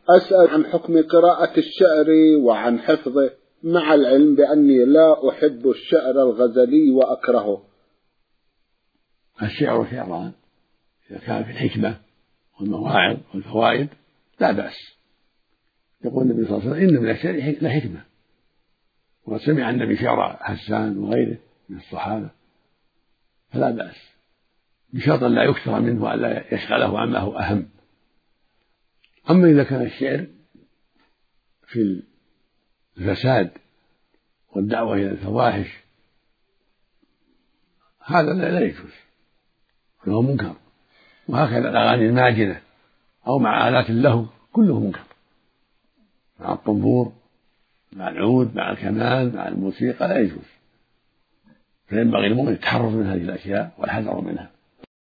أسأل عن حكم قراءة الشعر وعن حفظه، مع العلم بأني لا أحب الشعر الغزلي وأكرهه. الشعر شعران، إذا كان في الحكمة والمواعظ والفوائد لا بأس. يقول النبي صلى الله عليه وسلم: إن من الشعر لحكمة. وقد سمع النبي شعر حسان وغيره من الصحابة، فلا بأس، بشرط لا يكثر منه وألا يشغله عما هو أهم. أما إذا كان الشعر في الفساد والدعوة إلى الفواحش هذا لا يجوز، فهو منكر. وهكذا الأغاني الماجنة أو مع آلات اللهو كله منكر، مع الطنبور مع العود مع الكمان مع الموسيقى لا يجوز. فينبغي للمؤمن التحرز من هذه الأشياء والحذر منها.